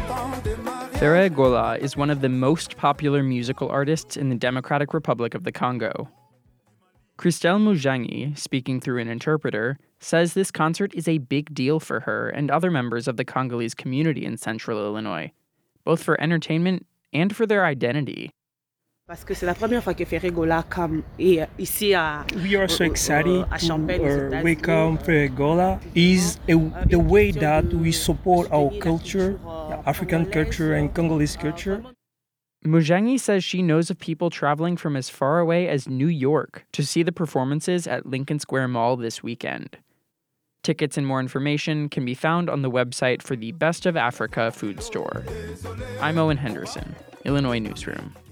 Ferre Gola is one of the most popular musical artists in the Democratic Republic of the Congo. Christelle Mujangi, speaking through an interpreter, says this concert is a big deal for her and other members of the Congolese community in central Illinois, both for entertainment and for their identity. We are so excited to welcome Ferre Gola. Is the way that we support our culture, African culture and Congolese culture. Mujangi says she knows of people traveling from as far away as New York to see the performances at Lincoln Square Mall this weekend. Tickets and more information can be found on the website for the Best of Africa food store. I'm Owen Henderson, Illinois Newsroom.